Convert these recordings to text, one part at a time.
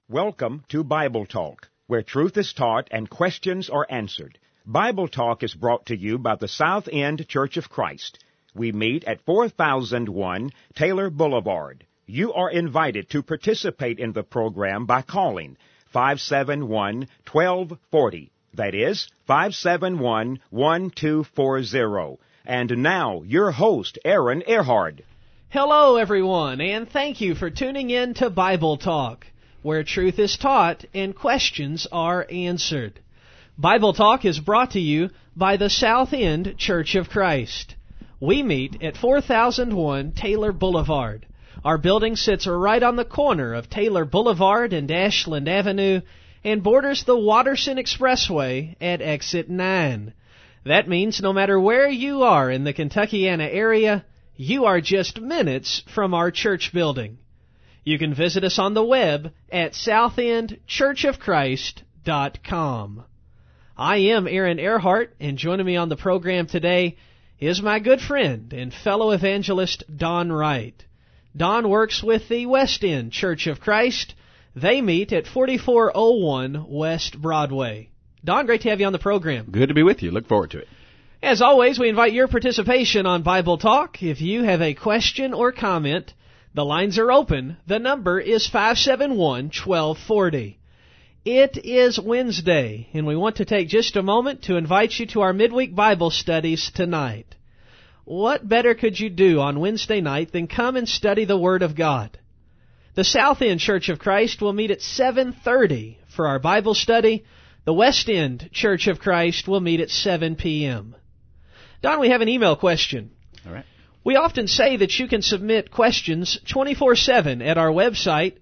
Welcome to Bible Talk, where truth is taught and questions are answered. Bible Talk is brought to you by the South End Church of Christ. We meet at 4001 Taylor Boulevard. You are invited to participate in the program by calling 571-1240. That is 571-1240. And now, your host, Aaron Earhart. Hello, everyone, and thank you for tuning in to Bible Talk, where truth is taught and questions are answered. Bible Talk is brought to you by the South End Church of Christ. We meet at 4001 Taylor Boulevard. Our building sits right on the corner of Taylor Boulevard and Ashland Avenue and borders the Watterson Expressway at Exit 9. That means no matter where you are in the Kentuckiana area, you are just minutes from our church building. You can visit us on the web at southendchurchofchrist.com. I am Aaron Earhart, and joining me on the program today is my good friend and fellow evangelist, Don Wright. Don works with the West End Church of Christ. They meet at 4401 West Broadway. Don, great to have you on the program. Good to be with you. Look forward to it. As always, we invite your participation on Bible Talk. If you have a question or comment, the lines are open. The number is 571-1240. It is Wednesday, and we want to take just a moment to invite you to our midweek Bible studies tonight. What better could you do on Wednesday night than come and study the Word of God? The South End Church of Christ will meet at 7:30 for our Bible study. The West End Church of Christ will meet at 7 p.m. Don, we have an email question. All right. We often say that you can submit questions 24/7 at our website,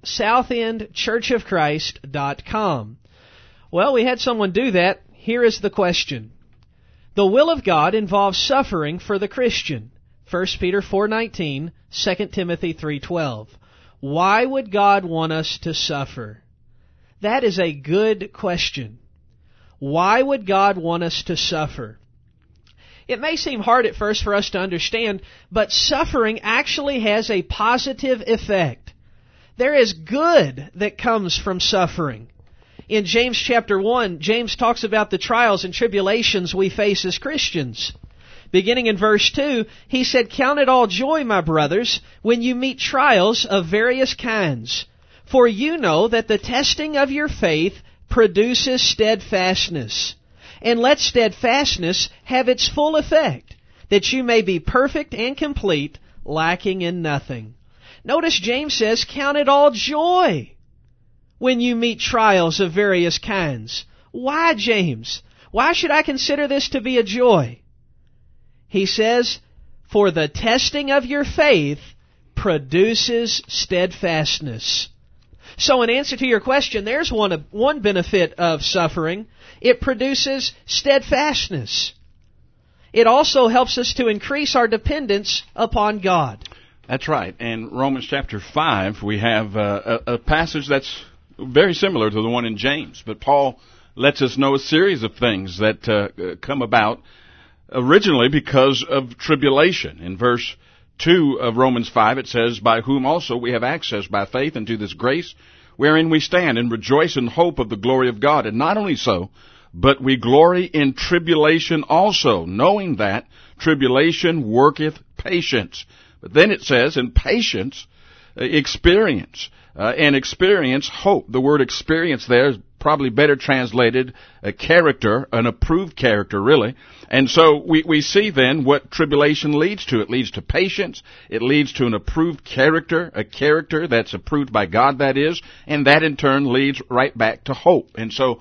southendchurchofchrist.com. Well, we had someone do that. Here is the question. The will of God involves suffering for the Christian. 1 Peter 4:19, 2 Timothy 3:12. Why would God want us to suffer? That is a good question. Why would God want us to suffer? It may seem hard at first for us to understand, but suffering actually has a positive effect. There is good that comes from suffering. In James chapter 1, James talks about the trials and tribulations we face as Christians. Beginning in verse 2, he said, "Count it all joy, my brothers, when you meet trials of various kinds. For you know that the testing of your faith produces steadfastness. And let steadfastness have its full effect, that you may be perfect and complete, lacking in nothing." Notice James says, count it all joy when you meet trials of various kinds. Why, James? Why should I consider this to be a joy? He says, for the testing of your faith produces steadfastness. So in answer to your question, there's one benefit of suffering. It produces steadfastness. It also helps us to increase our dependence upon God. That's right. In Romans chapter 5, we have a passage that's very similar to the one in James. But Paul lets us know a series of things that come about originally because of tribulation. In verse 2 of Romans 5, it says, "By whom also we have access by faith into this grace, wherein we stand and rejoice in hope of the glory of God. And not only so, but we glory in tribulation also, knowing that tribulation worketh patience." But then it says, in patience, experience, and experience, hope. The word experience there is probably better translated a character, an approved character, really. And so we see then what tribulation leads to. It leads to patience. It leads to an approved character, a character that's approved by God, that is, and that in turn leads right back to hope. And so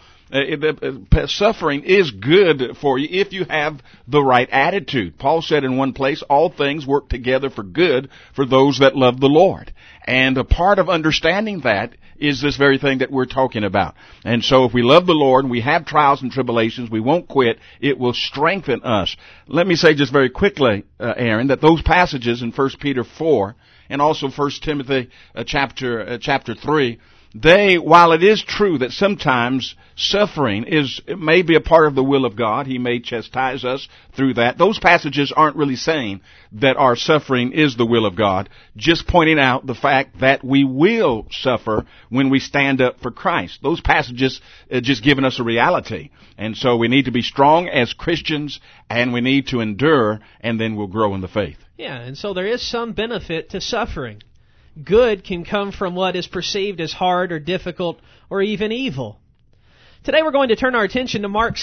suffering is good for you if you have the right attitude. Paul said in one place, all things work together for good for those that love the Lord. And a part of understanding that is this very thing that we're talking about. And so if we love the Lord and we have trials and tribulations, we won't quit. It will strengthen us. Let me say just very quickly, Aaron, that those passages in 1 Peter 4 and also 1 Timothy chapter 3, while it is true that sometimes suffering may be a part of the will of God, He may chastise us through that. Those passages aren't really saying that our suffering is the will of God, just pointing out the fact that we will suffer when we stand up for Christ. Those passages just giving us a reality. And so we need to be strong as Christians, and we need to endure, and then we'll grow in the faith. Yeah, and so there is some benefit to suffering. Good can come from what is perceived as hard or difficult or even evil. Today we're going to turn our attention to Mark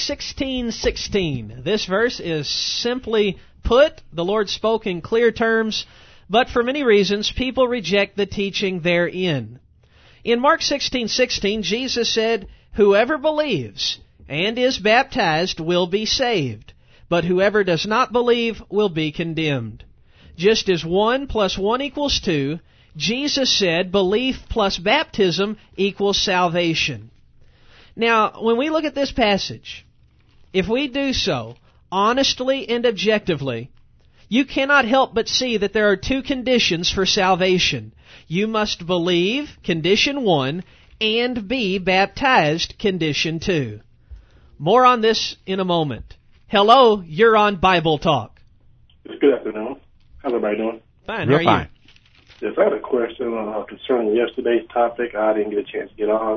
16:16. This verse is simply put. The Lord spoke in clear terms, but for many reasons people reject the teaching therein. In Mark 16:16, Jesus said, "Whoever believes and is baptized will be saved, but whoever does not believe will be condemned." Just as 1 + 1 = 2, Jesus said belief plus baptism equals salvation. Now, when we look at this passage, if we do so honestly and objectively, you cannot help but see that there are two conditions for salvation. You must believe, condition 1, and be baptized, condition 2. More on this in a moment. Hello, you're on Bible Talk. Good afternoon. How's everybody doing? Fine, Real how are fine. you? Yes, I had a question concerning yesterday's topic. I didn't get a chance to get on.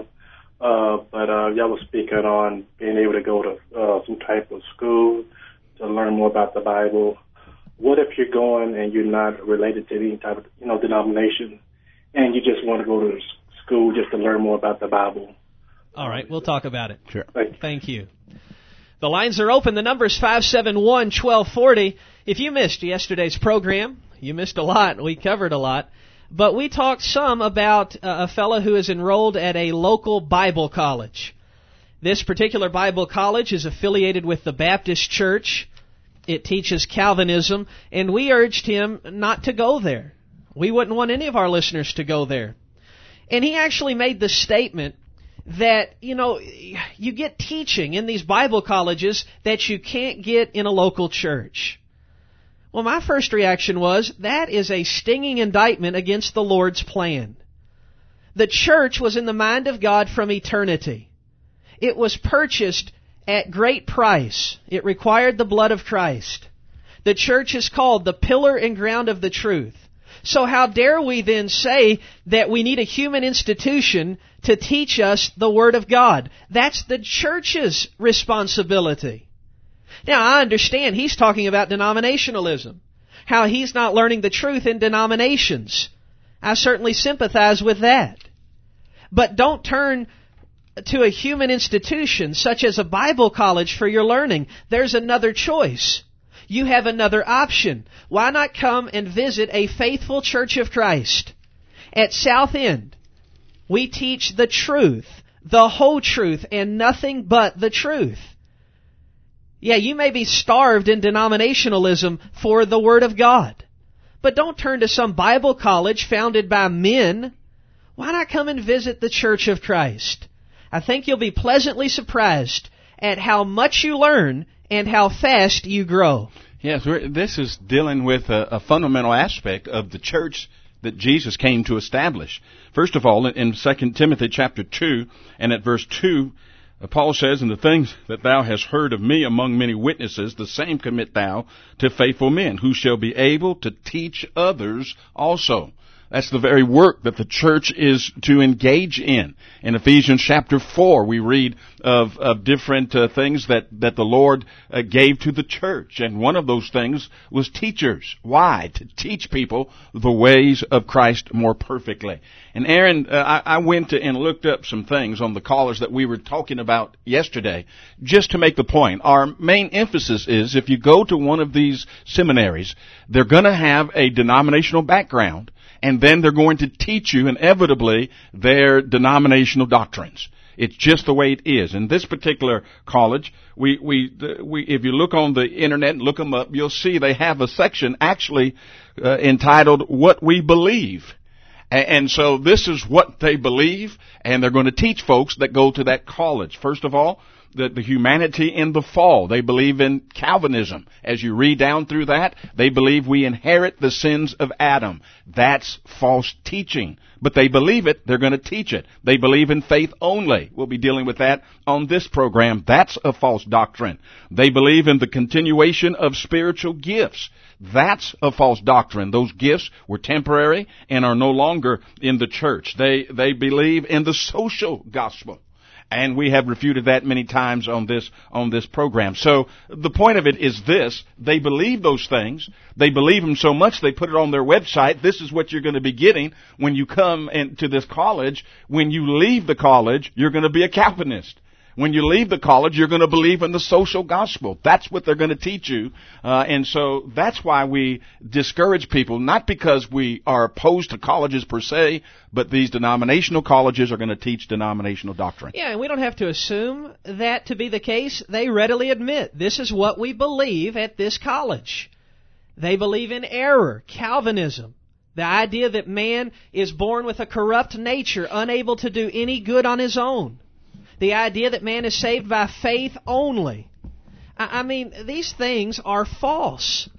But y'all was speaking on being able to go to some type of school to learn more about the Bible. What if you're going and you're not related to any type of denomination, and you just want to go to school just to learn more about the Bible? All right, we'll talk about it. Sure. Thank you. The lines are open. The number is 571-1240. If you missed yesterday's program, you missed a lot. We covered a lot. But we talked some about a fellow who is enrolled at a local Bible college. This particular Bible college is affiliated with the Baptist Church. It teaches Calvinism, and we urged him not to go there. We wouldn't want any of our listeners to go there. And he actually made the statement that, you get teaching in these Bible colleges that you can't get in a local church. Well, my first reaction was, that is a stinging indictment against the Lord's plan. The church was in the mind of God from eternity. It was purchased at great price. It required the blood of Christ. The church is called the pillar and ground of the truth. So how dare we then say that we need a human institution to teach us the Word of God? That's the church's responsibility. Now, I understand he's talking about denominationalism, how he's not learning the truth in denominations. I certainly sympathize with that. But don't turn to a human institution such as a Bible college for your learning. There's another choice. You have another option. Why not come and visit a faithful Church of Christ? At South End, we teach the truth, the whole truth, and nothing but the truth. Yeah, you may be starved in denominationalism for the Word of God. But don't turn to some Bible college founded by men. Why not come and visit the Church of Christ? I think you'll be pleasantly surprised at how much you learn and how fast you grow. Yes, this is dealing with a fundamental aspect of the church that Jesus came to establish. First of all, in 2 Timothy chapter 2 and at verse 2, Paul says, "And the things that thou hast heard of me among many witnesses, the same commit thou to faithful men, who shall be able to teach others also." That's the very work that the church is to engage in. In Ephesians chapter 4, we read of different things that the Lord gave to the church. And one of those things was teachers. Why? To teach people the ways of Christ more perfectly. And Aaron, I went and looked up some things on the college that we were talking about yesterday, just to make the point. Our main emphasis is, if you go to one of these seminaries, they're going to have a denominational background. And then they're going to teach you, inevitably, their denominational doctrines. It's just the way it is. In this particular college, if you look on the internet and look them up, you'll see they have a section actually entitled "What We Believe." And so this is what they believe, and they're going to teach folks that go to that college. First of all, the humanity in the fall. They believe in Calvinism. As you read down through that, they believe we inherit the sins of Adam. That's false teaching. But they believe it, they're going to teach it. They believe in faith only. We'll be dealing with that on this program. That's a false doctrine. They believe in the continuation of spiritual gifts. That's a false doctrine. Those gifts were temporary and are no longer in the church. They believe in the social gospel. And we have refuted that many times on this program. So the point of it is this: they believe those things. They believe them so much they put it on their website. This is what you're going to be getting when you come into this college. When you leave the college, you're going to be a Calvinist. When you leave the college, you're going to believe in the social gospel. That's what they're going to teach you. And so that's why we discourage people, not because we are opposed to colleges per se, but these denominational colleges are going to teach denominational doctrine. Yeah, and we don't have to assume that to be the case. They readily admit this is what we believe at this college. They believe in error, Calvinism. The idea that man is born with a corrupt nature, unable to do any good on his own. The idea that man is saved by faith only. I mean, these things are false.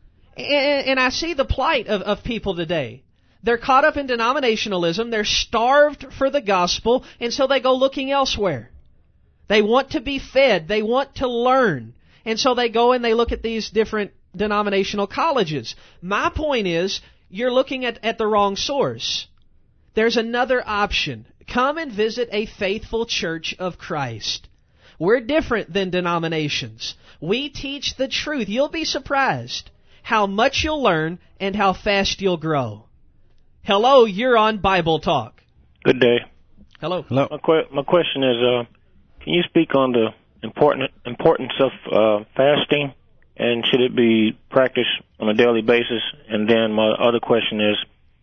And I see the plight of people today. They're caught up in denominationalism. They're starved for the gospel, and so they go looking elsewhere. They want to be fed. They want to learn. And so they go and they look at these different denominational colleges. My point is, you're looking at the wrong source. There's another option. Come and visit a faithful church of Christ. We're different than denominations. We teach the truth. You'll be surprised how much you'll learn and how fast you'll grow. Hello, you're on Bible Talk. Good day. Hello. Hello. My question is, can you speak on the importance of fasting, and should it be practiced on a daily basis? And then my other question is,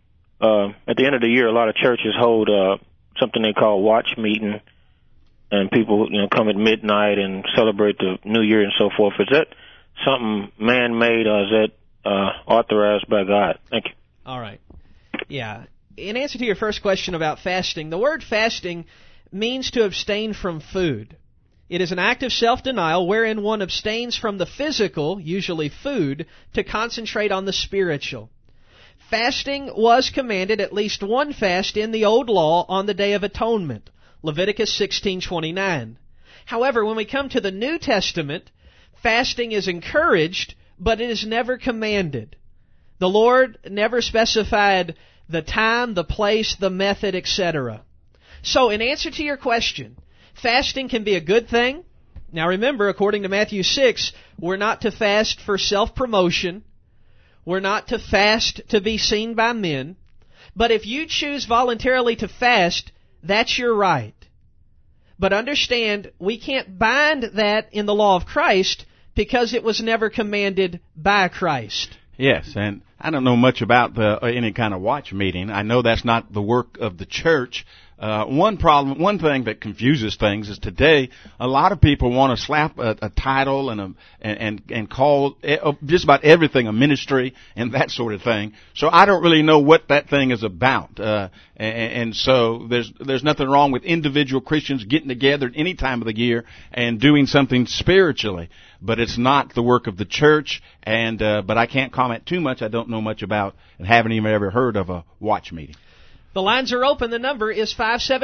at the end of the year, a lot of churches hold something they call watch meeting, and people come at midnight and celebrate the New Year and so forth. Is that something man-made, or is that authorized by God? Thank you. All right. Yeah. In answer to your first question about fasting, the word fasting means to abstain from food. It is an act of self-denial wherein one abstains from the physical, usually food, to concentrate on the spiritual. Fasting was commanded at least one fast in the Old Law on the Day of Atonement, Leviticus 16:29. However, when we come to the New Testament, fasting is encouraged, but it is never commanded. The Lord never specified the time, the place, the method, etc. So, in answer to your question, fasting can be a good thing. Now remember, according to Matthew 6, we're not to fast for self-promotion. We're not to fast to be seen by men. But if you choose voluntarily to fast, that's your right. But understand, we can't bind that in the law of Christ because it was never commanded by Christ. Yes, and I don't know much about any kind of watch meeting. I know that's not the work of the church. One thing that confuses things is today a lot of people want to slap a title and call just about everything a ministry and that sort of thing. So I don't really know what that thing is about. And so there's nothing wrong with individual Christians getting together at any time of the year and doing something spiritually. But it's not the work of the church, but I can't comment too much. I don't know much about and haven't even ever heard of a watch meeting. The lines are open. The number is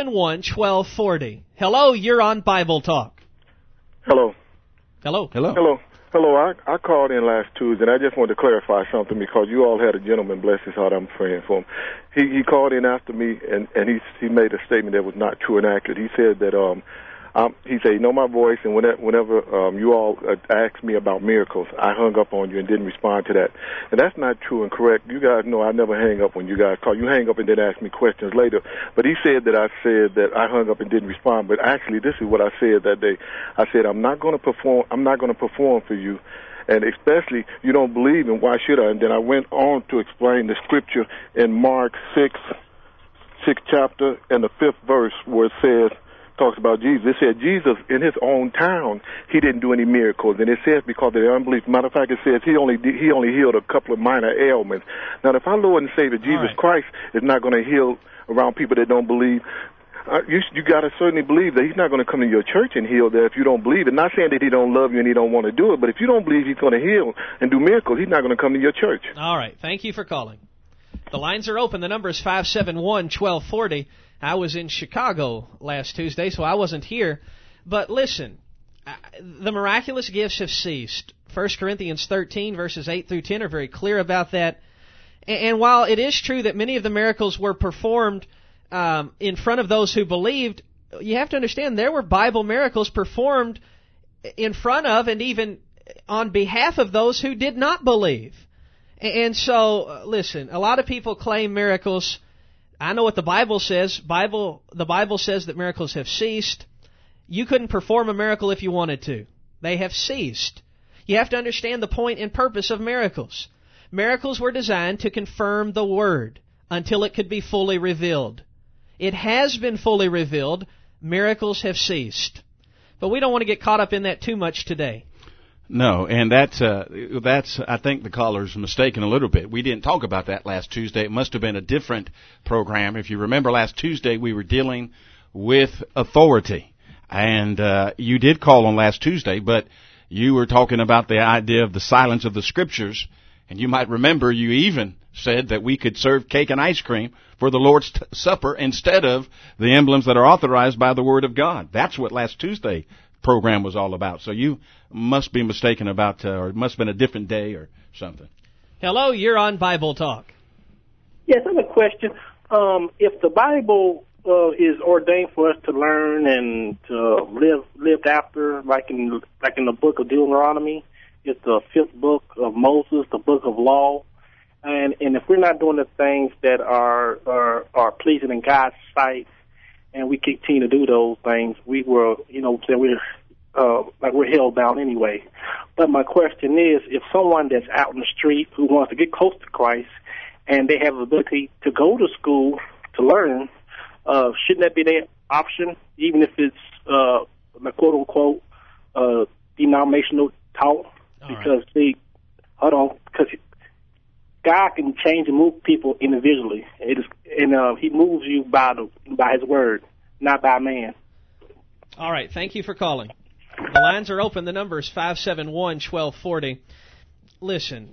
571-1240. Hello, you're on Bible Talk. Hello. Hello. Hello. Hello. Hello. I called in last Tuesday, and I just wanted to clarify something because you all had a gentleman, bless his heart, I'm praying for him. He called in after me, and he made a statement that was not true and accurate. He said that he said, you know my voice, and whenever you all asked me about miracles, I hung up on you and didn't respond to that. And that's not true and correct. You guys know I never hang up when you guys call. You hang up and then ask me questions later. But he said that I said that I hung up and didn't respond. But actually, this is what I said that day. I said, I'm not going to perform for you. And especially, you don't believe, and why should I? And then I went on to explain the scripture in Mark 6th chapter, and the 5th verse, where it says, talks about Jesus. It said Jesus in his own town, he didn't do any miracles, and it says because of their unbelief. Matter of fact, it says he only healed a couple of minor ailments. Now, if our Lord and Savior Jesus Christ is not going to heal around people that don't believe, you got to certainly believe that he's not going to come to your church and heal there if you don't believe it. Not saying that he don't love you and he don't want to do it, but if you don't believe he's going to heal and do miracles, he's not going to come to your church. All right. Thank you for calling. The lines are open. The number is 571-1240. I was in Chicago last Tuesday, so I wasn't here. But listen, the miraculous gifts have ceased. 1 Corinthians 13, verses 8 through 10 are very clear about that. And while it is true that many of the miracles were performed in front of those who believed, you have to understand there were Bible miracles performed in front of and even on behalf of those who did not believe. And so, listen, a lot of people claim miracles. I know what the Bible says. The Bible says that miracles have ceased. You couldn't perform a miracle if you wanted to. They have ceased. You have to understand the point and purpose of miracles. Miracles were designed to confirm the Word until it could be fully revealed. It has been fully revealed. Miracles have ceased. But we don't want to get caught up in that too much today. No, and that's I think the caller's mistaken a little bit. We didn't talk about that last Tuesday. It must have been a different program. If you remember last Tuesday, we were dealing with authority. And you did call on last Tuesday, but you were talking about the idea of the silence of the Scriptures. And you might remember you even said that we could serve cake and ice cream for the Lord's Supper instead of the emblems that are authorized by the Word of God. That's what last Tuesday program was all about. So you must be mistaken about, or it must have been a different day or something. Hello, you're on Bible Talk. Yes, I have a question. If the Bible is ordained for us to learn and to live after, like in the book of Deuteronomy, it's the 5th book of Moses, the book of law, and if we're not doing the things that are pleasing in God's sight, and we continue to do those things, we're held down anyway. But my question is, if someone that's out in the street who wants to get close to Christ and they have the ability to go to school to learn, shouldn't that be their option, even if it's the quote unquote denominational taught? Because because God can change and move people individually, and He moves you by His word, not by man. All right, thank you for calling. The lines are open. The number is 571-1240. Listen,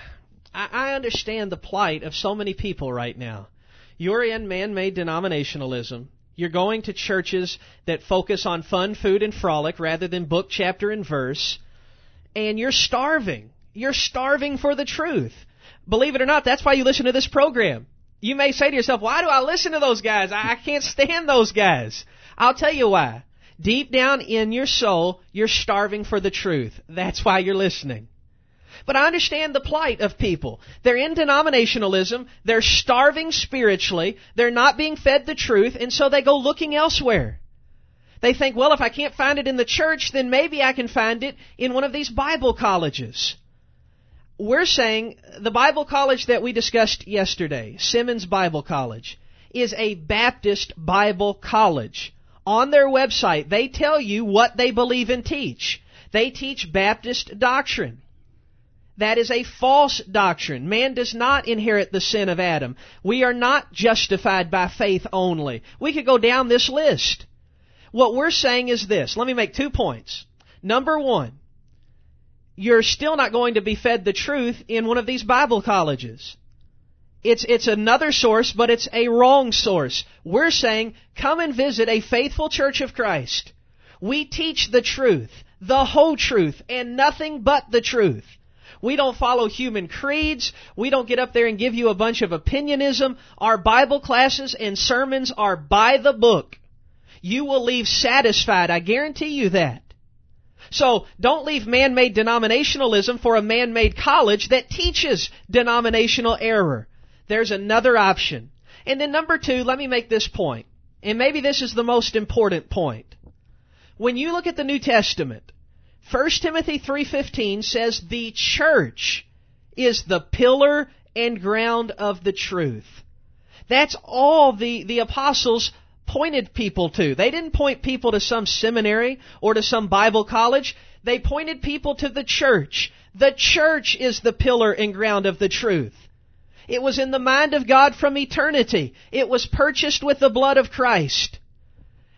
I understand the plight of so many people right now. You're in man-made denominationalism. You're going to churches that focus on fun, food, and frolic rather than book, chapter, and verse. And you're starving. You're starving for the truth. Believe it or not, that's why you listen to this program. You may say to yourself, why do I listen to those guys? I can't stand those guys. I'll tell you why. Deep down in your soul, you're starving for the truth. That's why you're listening. But I understand the plight of people. They're in denominationalism. They're starving spiritually. They're not being fed the truth, and so they go looking elsewhere. They think, well, if I can't find it in the church, then maybe I can find it in one of these Bible colleges. We're saying the Bible college that we discussed yesterday, Simmons Bible College, is a Baptist Bible college. On their website, they tell you what they believe and teach. They teach Baptist doctrine. That is a false doctrine. Man does not inherit the sin of Adam. We are not justified by faith only. We could go down this list. What we're saying is this. Let me make 2 points. Number one, you're still not going to be fed the truth in one of these Bible colleges. It's another source, but it's a wrong source. We're saying, come and visit a faithful Church of Christ. We teach the truth, the whole truth, and nothing but the truth. We don't follow human creeds. We don't get up there and give you a bunch of opinionism. Our Bible classes and sermons are by the book. You will leave satisfied. I guarantee you that. So don't leave man-made denominationalism for a man-made college that teaches denominational error. There's another option. And then number two, let me make this point. And maybe this is the most important point. When you look at the New Testament, 1 Timothy 3:15 says the church is the pillar and ground of the truth. That's all the apostles pointed people to. They didn't point people to some seminary or to some Bible college. They pointed people to the church. The church is the pillar and ground of the truth. It was in the mind of God from eternity. It was purchased with the blood of Christ.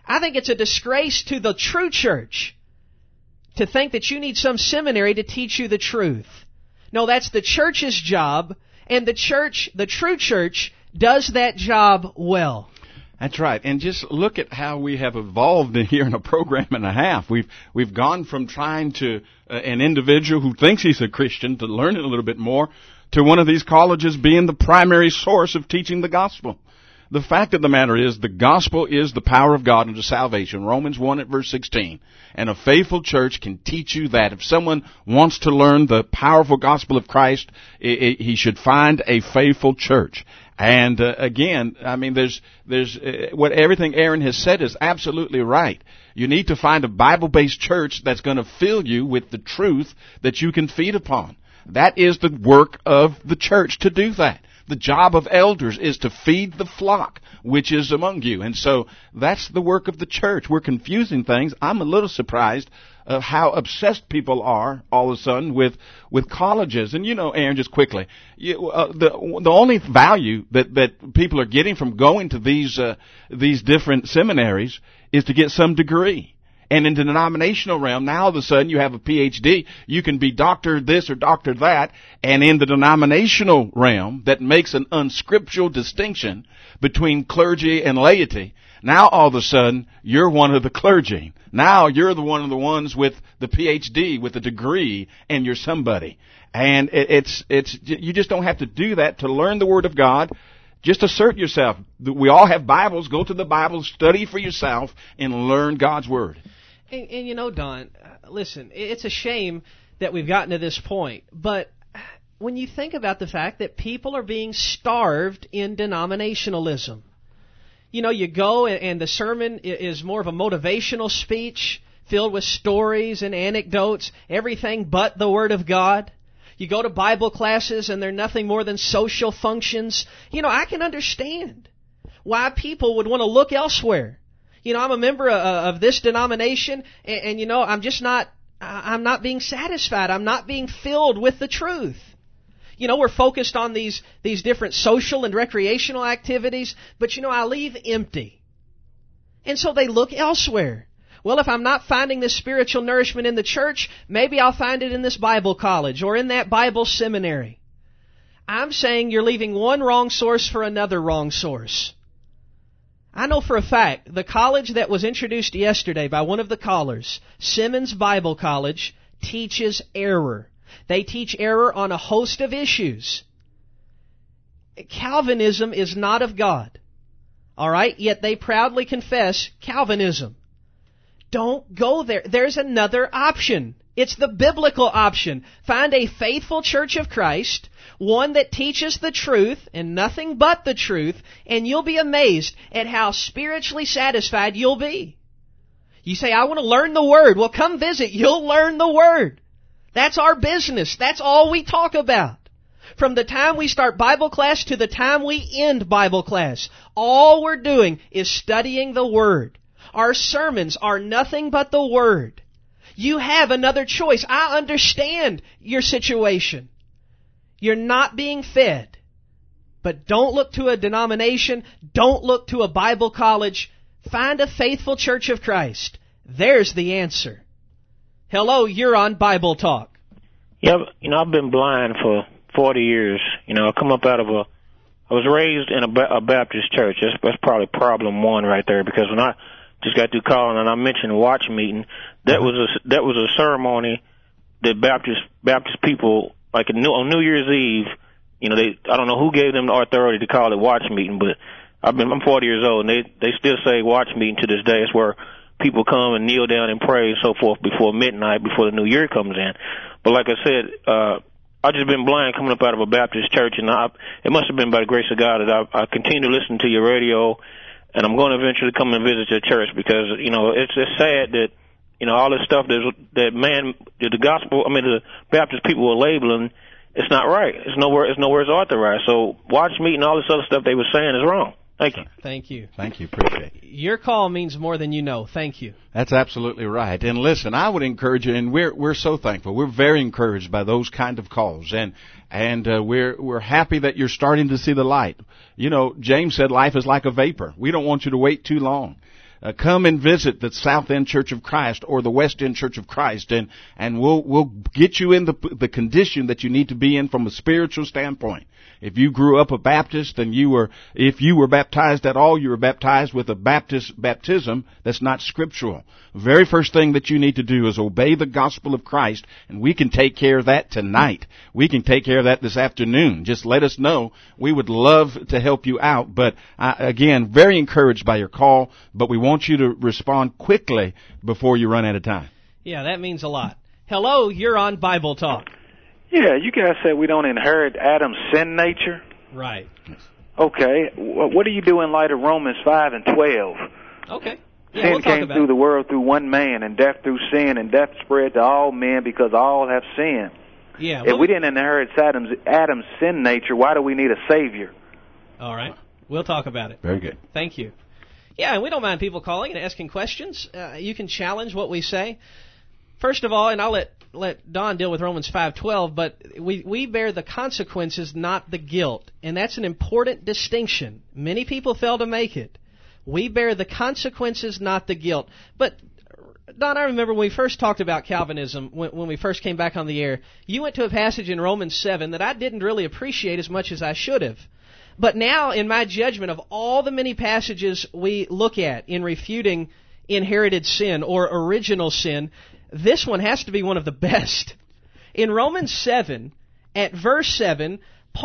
I think it's a disgrace to the true church to think that you need some seminary to teach you the truth. No, that's the church's job, and the true church, does that job well. That's right. And just look at how we have evolved here in a program and a half. We've gone from trying to an individual who thinks he's a Christian to learn it a little bit more to one of these colleges being the primary source of teaching the gospel. The fact of the matter is the gospel is the power of God unto salvation. Romans 1 at verse 16. And a faithful church can teach you that. If someone wants to learn the powerful gospel of Christ, he should find a faithful church. And again, I mean, there's what everything Aaron has said is absolutely right. You need to find a Bible-based church that's going to fill you with the truth that you can feed upon. That is the work of the church to do that. The job of elders is to feed the flock which is among you. And so that's the work of the church. We're confusing things. I'm a little surprised of how obsessed people are all of a sudden with colleges. And you know, Aaron, just quickly, the only value that people are getting from going to these different seminaries is to get some degree. And in the denominational realm, now all of a sudden you have a PhD. You can be doctor this or doctor that. And in the denominational realm that makes an unscriptural distinction between clergy and laity, now all of a sudden you're one of the clergy. Now you're one of the ones with the PhD, with the degree, and you're somebody. And it's you just don't have to do that to learn the Word of God. Just assert yourself. We all have Bibles. Go to the Bible, study for yourself, and learn God's Word. And you know, Don, listen, it's a shame that we've gotten to this point. But when you think about the fact that people are being starved in denominationalism, you know, you go and the sermon is more of a motivational speech filled with stories and anecdotes, everything but the Word of God. You go to Bible classes and they're nothing more than social functions. You know, I can understand why people would want to look elsewhere. You know, I'm a member of this denomination and you know, I'm not being satisfied. I'm not being filled with the truth. You know, we're focused on these different social and recreational activities, but you know, I leave empty. And so they look elsewhere. Well, if I'm not finding this spiritual nourishment in the church, maybe I'll find it in this Bible college or in that Bible seminary. I'm saying you're leaving one wrong source for another wrong source. I know for a fact the college that was introduced yesterday by one of the callers, Simmons Bible College, teaches error. They teach error on a host of issues. Calvinism is not of God. All right? Yet they proudly confess Calvinism. Don't go there. There's another option. It's the biblical option. Find a faithful church of Christ, one that teaches the truth and nothing but the truth, and you'll be amazed at how spiritually satisfied you'll be. You say, I want to learn the Word. Well, come visit. You'll learn the Word. That's our business. That's all we talk about. From the time we start Bible class to the time we end Bible class, all we're doing is studying the Word. Our sermons are nothing but the Word. You have another choice. I understand your situation. You're not being fed. But don't look to a denomination. Don't look to a Bible college. Find a faithful church of Christ. There's the answer. Hello, you're on Bible Talk. Yeah, you know, I've been blind for 40 years. You know, I was raised in a Baptist church. That's probably problem one right there, because when I just got through calling and I mentioned watch meeting, that was a ceremony that Baptist people, like on New Year's Eve, you know, I don't know who gave them the authority to call it watch meeting, but I'm 40 years old and they still say watch meeting to this day. It's where people come and kneel down and pray and so forth before midnight, before the new year comes in. But like I said, I've just been blind coming up out of a Baptist church, and it must have been by the grace of God that I continue to listen to your radio, and I'm going to eventually come and visit your church, because, you know, it's sad that, you know, all this stuff the Baptist people were labeling, it's not right. It's nowhere it's authorized. So watch meeting, all this other stuff they were saying is wrong. Thank you. Thank you. Thank you. Appreciate it. Your call means more than you know. Thank you. That's absolutely right. And listen, I would encourage you, and we're so thankful. We're very encouraged by those kind of calls, and we're happy that you're starting to see the light. You know, James said life is like a vapor. We don't want you to wait too long. come and visit the South End Church of Christ or the West End Church of Christ, and we'll get you in the condition that you need to be in from a spiritual standpoint. If you grew up a Baptist and if you were baptized at all, you were baptized with a Baptist baptism that's not scriptural. The very first thing that you need to do is obey the gospel of Christ, and we can take care of that tonight. We can take care of that this afternoon. Just let us know. We would love to help you out. But again, very encouraged by your call, but we want you to respond quickly before you run out of time. Yeah, that means a lot. Hello, you're on Bible Talk. Yeah, you guys said we don't inherit Adam's sin nature. Right. Okay, what do you do in light of Romans 5 and 12? Okay. Yeah, sin we'll talk came about through it. the world through one man, and death through sin, and death spread to all men because all have sinned. Yeah. If we didn't inherit Adam's sin nature, why do we need a Savior? All right. We'll talk about it. Very good. Thank you. Yeah, and we don't mind people calling and asking questions. You can challenge what we say. First of all, and I'll let Don deal with Romans 5:12, but we bear the consequences, not the guilt. And that's an important distinction. Many people fail to make it. We bear the consequences, not the guilt. But, Don, I remember when we first talked about Calvinism, when we first came back on the air, you went to a passage in Romans 7 that I didn't really appreciate as much as I should have. But now, in my judgment of all the many passages we look at in refuting inherited sin or original sin, this one has to be one of the best. In Romans 7, at verse 7,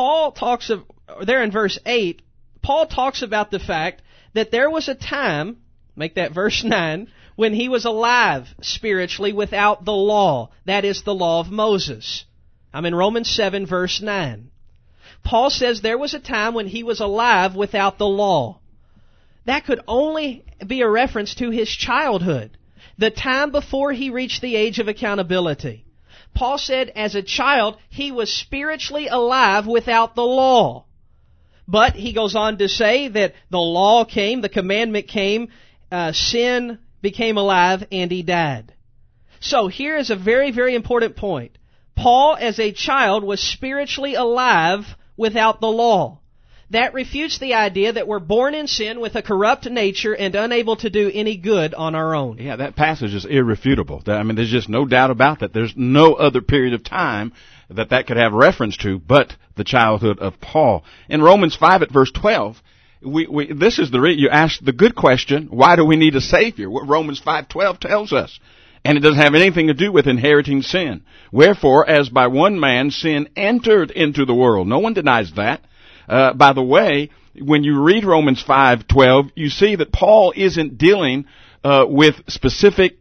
there in verse 8, Paul talks about the fact that there was a time, make that verse 9, when he was alive spiritually without the law. That is the law of Moses. I'm in Romans 7, verse 9. Paul says there was a time when he was alive without the law. That could only be a reference to his childhood, the time before he reached the age of accountability. Paul said as a child he was spiritually alive without the law. But he goes on to say that the law came, the commandment came, sin became alive, and he died. So here is a very, very important point. Paul, as a child, was spiritually alive without the law. That refutes the idea that we're born in sin with a corrupt nature and unable to do any good on our own. Yeah, that passage is irrefutable. I mean, there's just no doubt about that. There's no other period of time that could have reference to but the childhood of Paul. In Romans 5 at verse 12, this is you asked the good question, why do we need a Savior? What Romans 5:12 tells us. And it doesn't have anything to do with inheriting sin. Wherefore, as by one man sin entered into the world. No one denies that. By the way, when you read Romans 5:12, you see that Paul isn't dealing with specific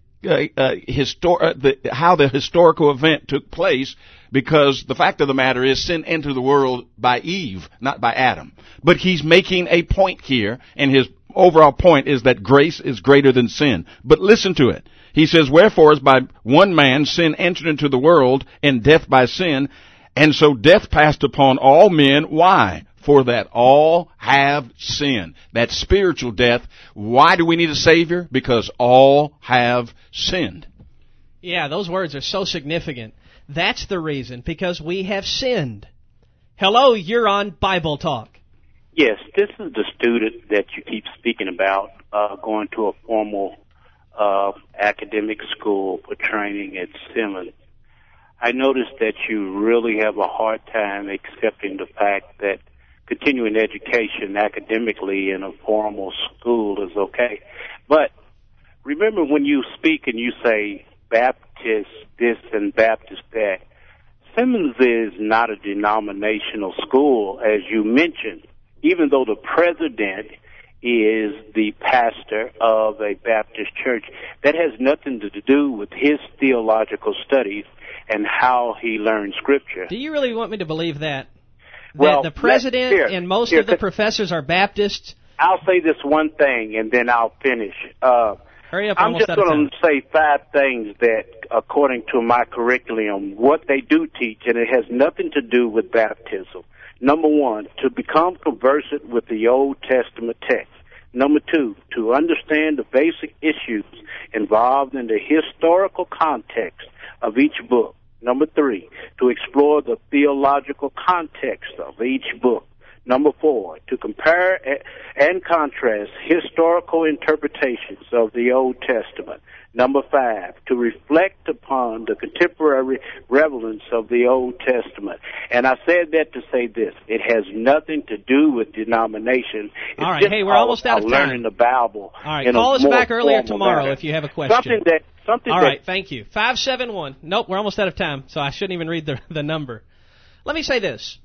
how the historical event took place, because the fact of the matter is sin entered the world by Eve, not by Adam. But he's making a point here, and his overall point is that grace is greater than sin. But listen to it. He says, wherefore as by one man sin entered into the world, and death by sin, and so death passed upon all men. Why? For that all have sinned. That's spiritual death. Why do we need a Savior? Because all have sinned. Yeah, those words are so significant. That's the reason, because we have sinned. Hello, you're on Bible Talk. Yes, this is the student that you keep speaking about, going to a formal academic school for training at Simmons. I noticed that you really have a hard time accepting the fact that continuing education academically in a formal school is okay. But remember, when you speak and you say Baptist this and Baptist that, Simmons is not a denominational school, as you mentioned, even though the president is the pastor of a Baptist church. That has nothing to do with his theological studies and how he learned Scripture. Do you really want me to believe that? Well, the president and most of the professors are Baptists? I'll say this one thing, and then I'll finish. Hurry up, I'm just going to say 5 things that, according to my curriculum, what they do teach, and it has nothing to do with baptism. Number 1, to become conversant with the Old Testament text. Number 2, to understand the basic issues involved in the historical context of each book. Number 3, to explore the theological context of each book. Number 4, to compare and contrast historical interpretations of the Old Testament. Number 5, to reflect upon the contemporary relevance of the Old Testament. And I said that to say this. It has nothing to do with denomination. It's all right, just hey, we're almost out of time. Learning the Bible. All right, call us back earlier tomorrow manner. if you have a question. All right, thank you. 571. Nope, we're almost out of time, so I shouldn't even read the number. Let me say this.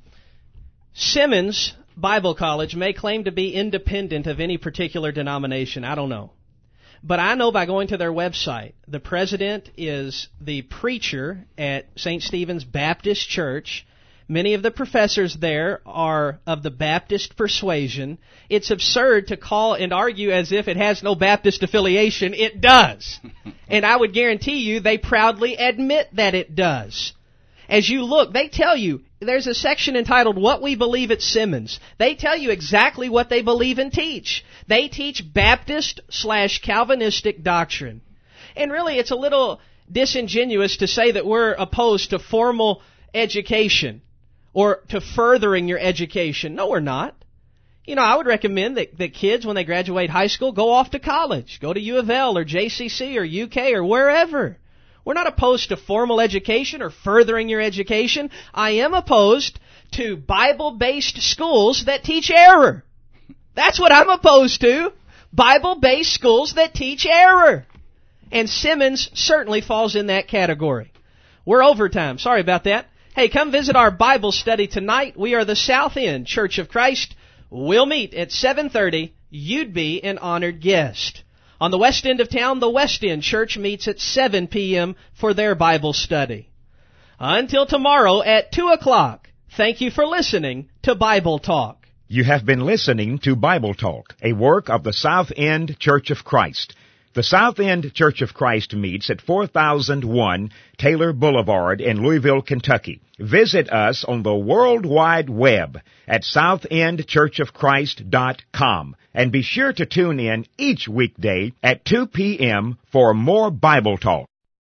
Simmons Bible College may claim to be independent of any particular denomination. I don't know. But I know by going to their website, the president is the preacher at St. Stephen's Baptist Church. Many of the professors there are of the Baptist persuasion. It's absurd to call and argue as if it has no Baptist affiliation. It does. And I would guarantee you they proudly admit that it does. As you look, they tell you, there's a section entitled What We Believe at Simmons. They tell you exactly what they believe and teach. They teach Baptist/Calvinistic doctrine. And really, it's a little disingenuous to say that we're opposed to formal education or to furthering your education. No, we're not. You know, I would recommend that kids, when they graduate high school, go off to college. Go to U of L or JCC or UK or wherever. We're not opposed to formal education or furthering your education. I am opposed to Bible-based schools that teach error. That's what I'm opposed to. Bible-based schools that teach error. And Simmons certainly falls in that category. We're overtime. Sorry about that. Hey, come visit our Bible study tonight. We are the South End Church of Christ. We'll meet at 7:30. You'd be an honored guest. On the west end of town, the West End Church meets at 7 p.m. for their Bible study. Until tomorrow at 2 o'clock, thank you for listening to Bible Talk. You have been listening to Bible Talk, a work of the South End Church of Christ. The South End Church of Christ meets at 4001 Taylor Boulevard in Louisville, Kentucky. Visit us on the World Wide Web at southendchurchofchrist.com. And be sure to tune in each weekday at 2 p.m. for more Bible Talk.